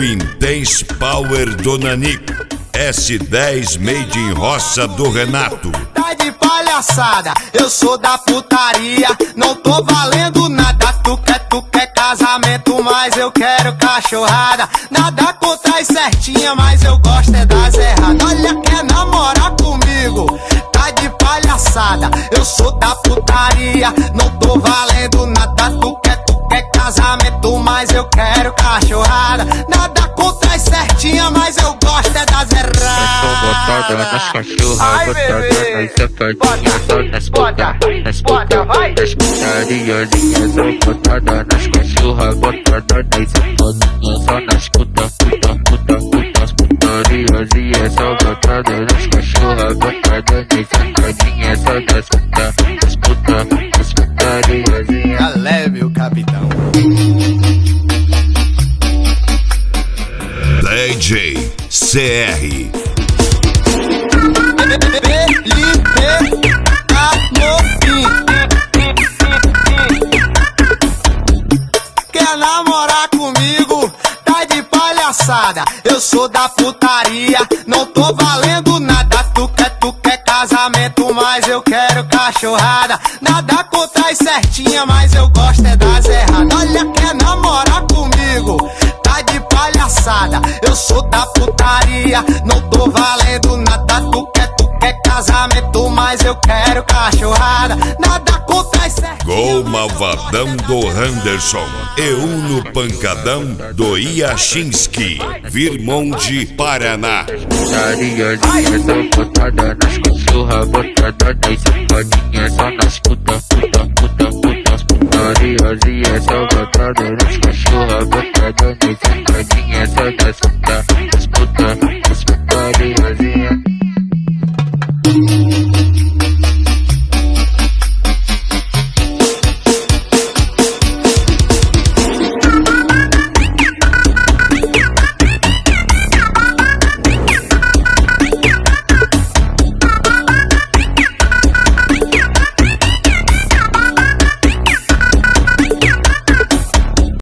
o Intense Power do Nanico. S10 Made in Roça do Renato. Tá de palhaçada, eu sou da putaria, não tô valendo nada. Tu quer casamento, mas eu quero cachorrada. Nada contra as certinhas, mas eu gosto é das erradas. Olha, quer namorar comigo, tá de palhaçada, eu sou da putaria, não tô valendo nada. Tu quer casamento, mas eu quero cachorrada. Nada contra as certinhas, mas eu gosto é das erradas. Botada nas cachorras, botada nas safadinhas, só nas puta, nas putariazinhas, só botada nas cachorras, botada nas safadinhas, só nas putas, putariazinhas, só botada nas cachorras, botada nas safadinhas, só nas putariazinhas. Tá leve o capitão. DJ CR. Quer namorar comigo? Tá de palhaçada, eu sou da putaria, não tô valendo nada. Tu quer casamento, mas eu quero cachorrada. Nada contra as certinhas, mas eu gosto é das erradas. Olha, quer namorar comigo? Tá de palhaçada, eu sou da putaria, não tô valendo nada. Tu quer casamento, mas eu quero cachorrada. Nada contra as certinhas. Gol Malvadão do Henderson e no Pancadão do Iachinski, Virmonte, Paraná. Putariazinhas, só botada nas cachorras, botada nas safadinhas, só nas putas, putariazinhas, só botada nas cachorras,